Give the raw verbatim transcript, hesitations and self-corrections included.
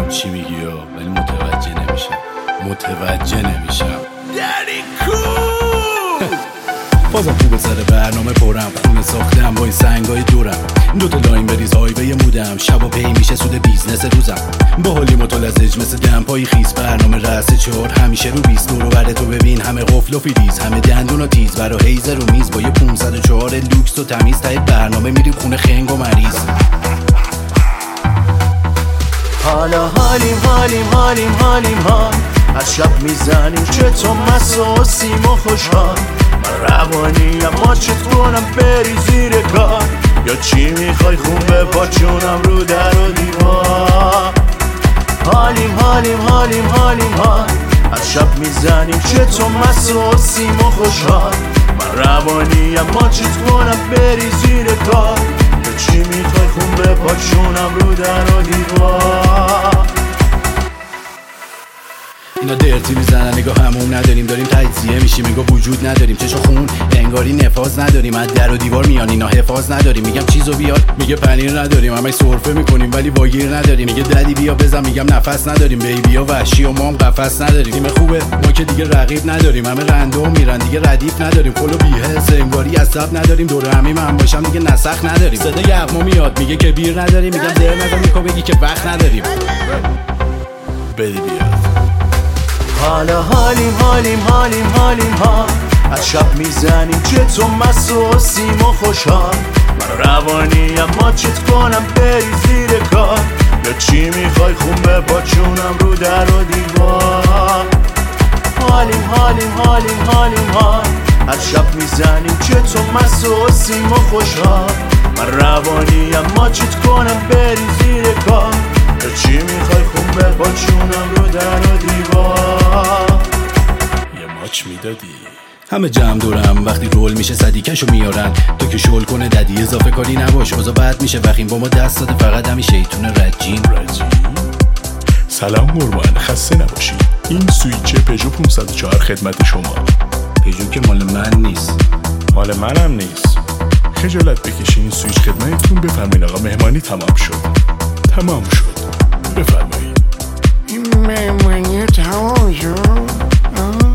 میدونم چی میگی ولی متوجه نمیشم متوجه نمیشم یعنی کو بازم خوبه سر برنامه پرم خونه ساختم با این سنگای دورم دوتا لاین بریز هایوی مودم شب و پی میشه سود بیزنس روزم با حالی متلزج مثل دمپایی خیس برنامه رأس چهار همیشه رو بیست دورو بره تو ببین همه قفل و فیلیز همه دندون و تیز برا هیزر و میز با یه پونصد و چهار لوکس و تمیز تای برنامه میریم خونه خنگ و مریض حالا حالیم حالیم حالیم حالیم ها از شب میزنیم چه تو مساسیم و خوشحال من روانی اما چت کنم بری زیر کار یا چی میخوای خون به پاچونم رو در و دیوار حالیم حالیم حالیم حالیم ها از شب میزنیم چه تو مساسیم و خوشحال من روانی اما چت کنم بری زیر کار یا چی میخوای خون به پاچونم رو در و دیوار اینا درتی میزنن نگاه همون نداریم داریم تجزیه میشیم انگار وجود نداریم چشو خون انگاری نفاذ نداریم از در و دیوار میان اینا حفاظ نداریم میگم چیزو بیار میگه پنیر نداریم همش سرفه میکنیم ولی واگیر نداریم میگه ددی بیا بزن میگم نفس نداریم بیبیا وحشی و ما هم قفس نداریم تیم خوبه ما که دیگه رقیب نداریم همه رندوم میرن دیگه ردیف نداریم کلو بی‌حس انگاری عصب نداریم دور همه من باشم دیگه نسخ نداریم صدا یغما میاد میگه که بیر نداریم میگم در نظر میگه بگی که وقت نداریم بده بیاد حالا حالیم حالیم حالیم حالیم ها از شب میزنیم چه تو مساسیم و خوشحال من روانی اما چت کنم بری زیر کار یا چی میخوای خون به پاچونم رو در و دیوار حالیم حالیم حالیم حالیم ها از شب میزنیم چه تو مساسیم و خوشحال من روانی اما چت کنم بری زیر کار یا چی میخوای خون به پاچونم رو در و دیوار یه ماچ میدادی همه جمع دورم وقتی رول میشه صدیکشو میارن تو که شل کنه ددی اضافه کاری نباش اوضاع بد میشه وقیم با ما دست داده فقط همی شیطون رجیم رجیم سلام قربان خسته نباشید این سویچ پژو پانصد و چهار خدمت شما پژو که مال من نیست مال منم نیست خجالت بکشین این سویچ خدمتتون بفرمایید آقا مهمانی تمام شد تمام شد بفرمایید این مهمانی تمام شد